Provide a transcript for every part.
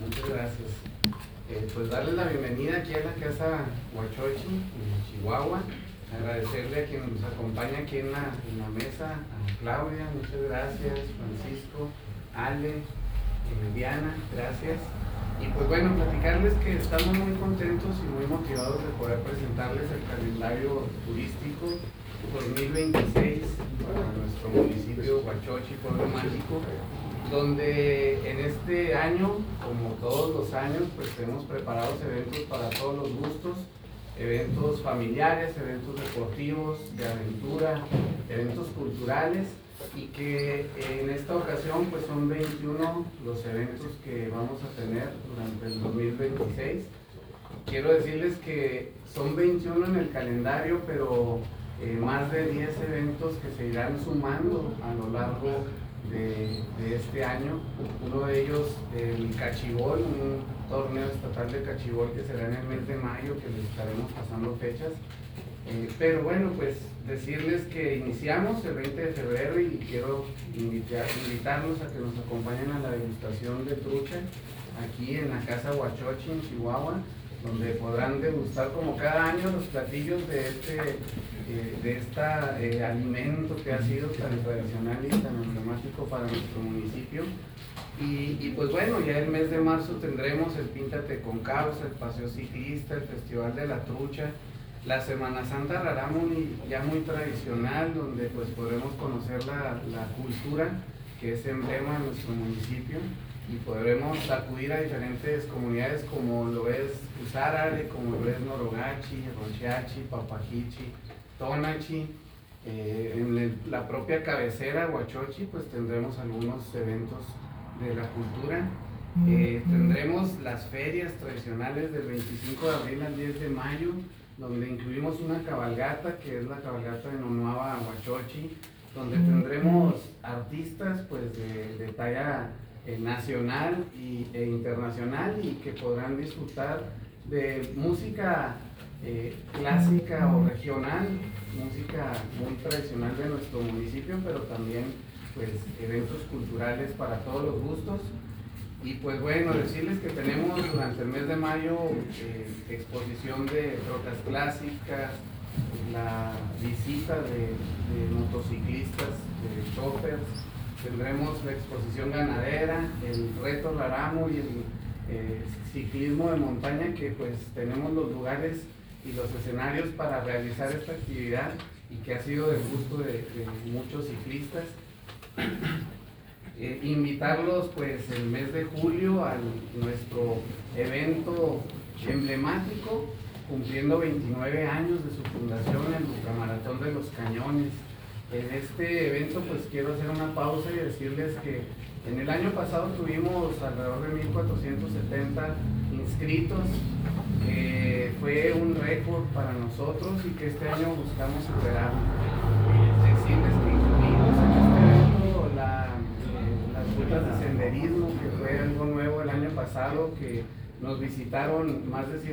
Muchas gracias. Pues darles la bienvenida aquí a la Casa Huachochi, en Chihuahua. Agradecerle a quien nos acompaña aquí en la mesa, a Claudia, muchas gracias, Francisco, Ale, Diana, gracias. Y pues bueno, platicarles que estamos muy contentos y muy motivados de poder presentarles el calendario turístico 2026 para nuestro municipio Huachochi, Pueblo Mágico, donde en este año, como todos los años, pues hemos preparado eventos para todos los gustos, eventos familiares, eventos deportivos, de aventura, eventos culturales, y que en esta ocasión pues son 21 los eventos que vamos a tener durante el 2026. Quiero decirles que son 21 en el calendario, pero más de 10 eventos que se irán sumando a lo largo de este año. Uno de ellos, el Cachibol, un torneo estatal de Cachibol que será en el mes de mayo, que les estaremos pasando fechas. Pero bueno, pues decirles que iniciamos el 20 de febrero y quiero invitarlos a que nos acompañen a la degustación de trucha aquí en la Casa Huachochi en Chihuahua, donde podrán degustar como cada año los platillos de este alimento que ha sido tan tradicional y tan emblemático para nuestro municipio. Y pues bueno, ya el mes de marzo tendremos el Píntate con Causa, el paseo ciclista, el Festival de la Trucha, la Semana Santa Rarámuri, ya muy tradicional, donde pues podremos conocer la cultura que es emblema de nuestro municipio, y podremos acudir a diferentes comunidades como lo es Usárare, como lo es Norogachi, Ronchiachi, Papajichi, Tonachi. En la propia cabecera Huachochi pues tendremos algunos eventos de la cultura. Tendremos las ferias tradicionales del 25 de abril al 10 de mayo, donde incluimos una cabalgata, que es la cabalgata de Nonuava Huachochi, donde tendremos artistas pues de talla nacional e internacional, y que podrán disfrutar de música clásica o regional, música muy tradicional de nuestro municipio, pero también pues eventos culturales para todos los gustos. Y pues bueno, decirles que tenemos durante el mes de mayo exposición de trocas clásicas, la visita de motociclistas, de choppers, tendremos la exposición ganadera, el reto Rarámuri y el ciclismo de montaña, que pues tenemos los lugares y los escenarios para realizar esta actividad y que ha sido del gusto de muchos ciclistas. Invitarlos pues el mes de julio a nuestro evento emblemático, cumpliendo 29 años de su fundación, el Ultramaratón de los Cañones. En este evento pues quiero hacer una pausa y decirles que en el año pasado tuvimos alrededor de 1470 inscritos, que fue un récord para nosotros y que este año buscamos superarlo. Decirles que incluimos en este evento las rutas de senderismo, que fue algo nuevo el año pasado, que nos visitaron más de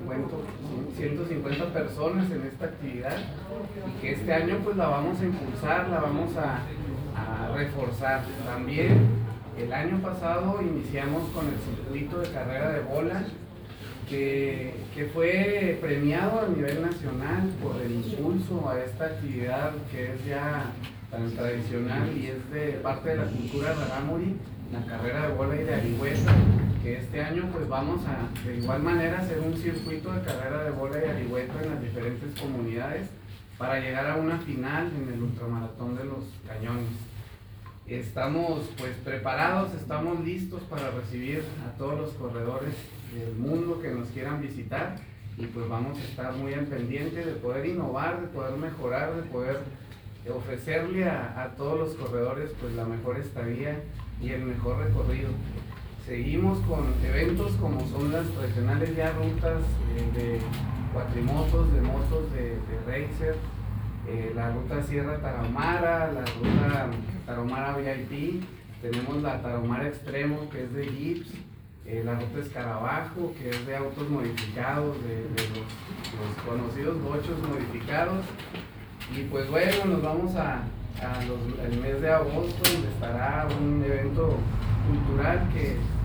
150 personas en esta actividad, y que este año pues la vamos a impulsar, la vamos a reforzar. También el año pasado iniciamos con el circuito de carrera de bola, que fue premiado a nivel nacional por el impulso a esta actividad que es ya tan tradicional y es de parte de la cultura rarámuri, la carrera de bola y de arihueta, que este año pues vamos a de igual manera hacer un circuito de carrera de bola y arihueta en las diferentes comunidades para llegar a una final en el Ultramaratón de los Cañones. Estamos pues preparados, estamos listos para recibir a todos los corredores del mundo que nos quieran visitar, y pues vamos a estar muy al pendiente de poder innovar, de poder mejorar, de poder ofrecerle a todos los corredores pues la mejor estadía y el mejor recorrido. Seguimos con eventos como son las tradicionales ya rutas de cuatrimotos, de motos de racer, la ruta Sierra Tarahumara, la ruta Tarahumara VIP, tenemos la Tarahumara Extremo, que es de jeeps, la ruta Escarabajo, que es de autos modificados, de los conocidos bochos modificados. Y pues bueno, nos vamos al mes de agosto, donde estará un evento cultural que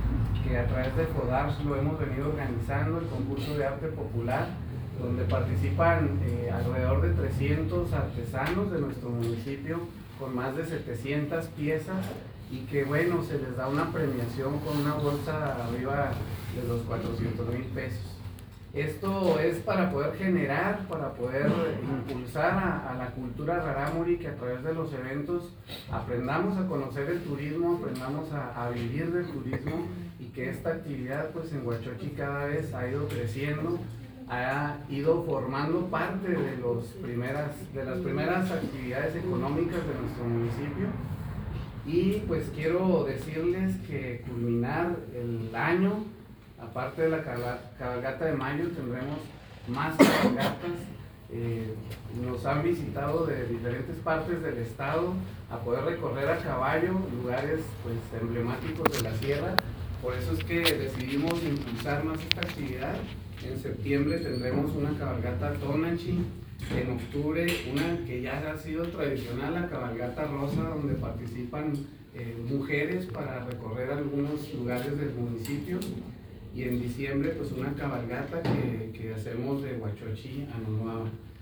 que a través de FODARS lo hemos venido organizando, el concurso de arte popular, donde participan alrededor de 300 artesanos de nuestro municipio con más de 700 piezas, y que bueno, se les da una premiación con una bolsa arriba de los 400,000 pesos. Esto es para poder generar, para poder impulsar a la cultura rarámuri, que a través de los eventos aprendamos a conocer el turismo, aprendamos a vivir del turismo, y que esta actividad pues en Huachochi cada vez ha ido creciendo, ha ido formando parte de las primeras actividades económicas de nuestro municipio. Y pues quiero decirles que culminar el año, aparte de la cabalgata de mayo, tendremos más cabalgatas. Nos han visitado de diferentes partes del estado a poder recorrer a caballo lugares pues emblemáticos de la sierra. Por eso es que decidimos impulsar más esta actividad. En septiembre tendremos una cabalgata Tonanchi, en octubre una que ya ha sido tradicional, la cabalgata rosa, donde participan mujeres para recorrer algunos lugares del municipio, y en diciembre pues una cabalgata que hacemos de Huachochi a Nonuava.